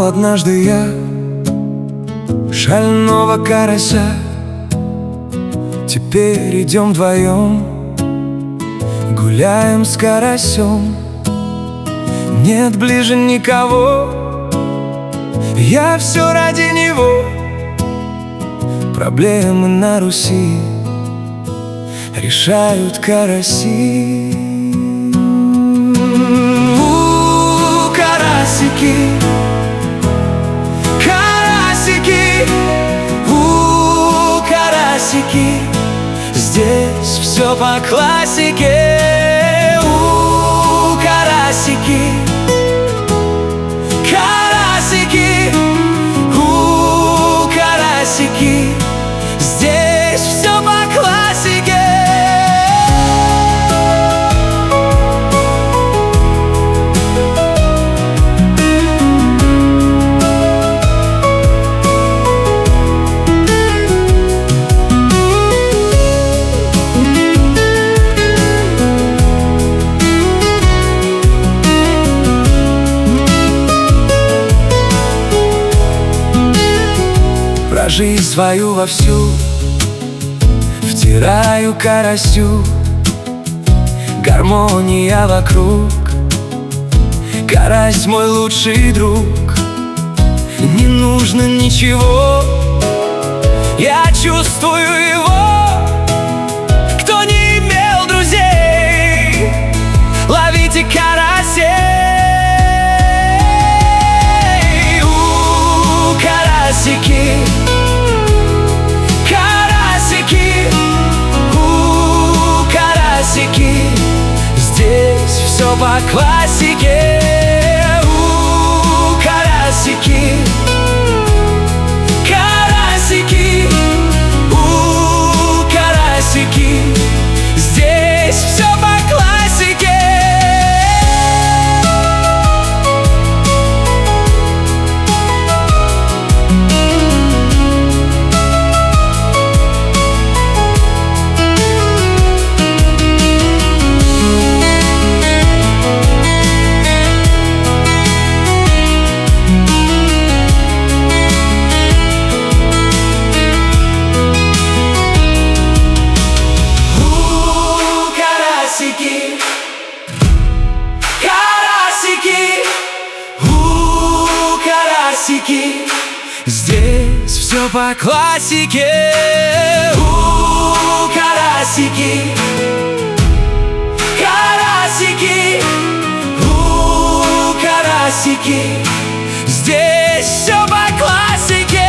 однажды я шального карася. Теперь идем вдвоем, гуляем с карасем. Нет ближе никого, я все ради него. Проблемы на Руси решают караси. Карасики, карасики, карасики. Здесь все по классике. Карасики, карасики, карасики. Здесь все по классике. Про жизнь свою вовсю втираю карасю. Гармония вокруг, карась мой лучший друг. Не нужно ничего, я чувствую его. Кто не имел друзей, ловите карасей. Карасики, карасики. Здесь все по классике. Карасики, карасики, карасики. Здесь все по классике. Карасики, карасики. Здесь все по классике. Карасики, карасики, карасики. Здесь все по классике.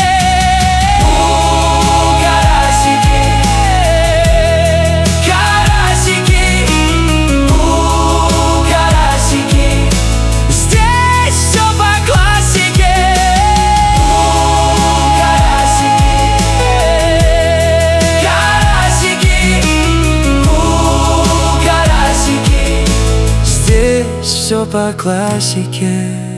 Все по классике.